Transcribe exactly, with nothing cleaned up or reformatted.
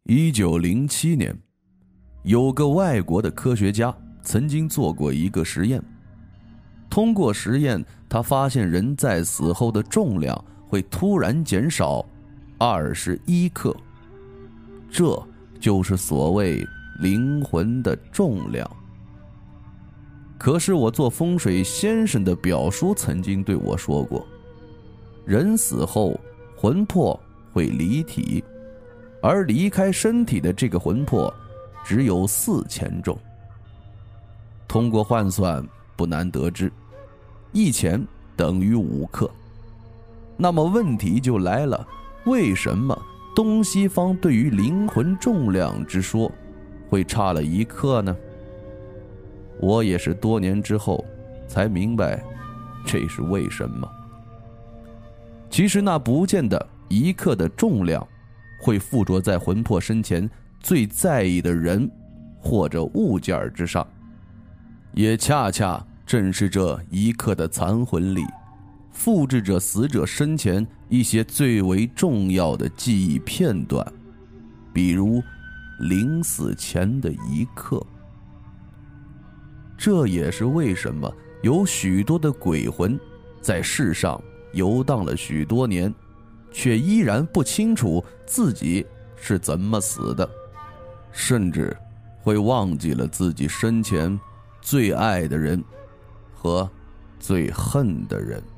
一九零七年，有个外国的科学家曾经做过一个实验。通过实验，他发现人在死后的重量会突然减少二十一克，这就是所谓灵魂的重量。可是我做风水先生的表叔曾经对我说过，人死后魂魄会离体，而离开身体的这个魂魄只有四钱重。通过换算不难得知，一钱等于五克。那么问题就来了，为什么东西方对于灵魂重量之说会差了一克呢？我也是多年之后才明白这是为什么。其实那不见得一克的重量会附着在魂魄生前最在意的人或者物件之上，也恰恰正是这一刻的残魂力，复制着死者生前一些最为重要的记忆片段，比如临死前的一刻。这也是为什么有许多的鬼魂在世上游荡了许多年，却依然不清楚自己是怎么死的，甚至会忘记了自己生前最爱的人和最恨的人。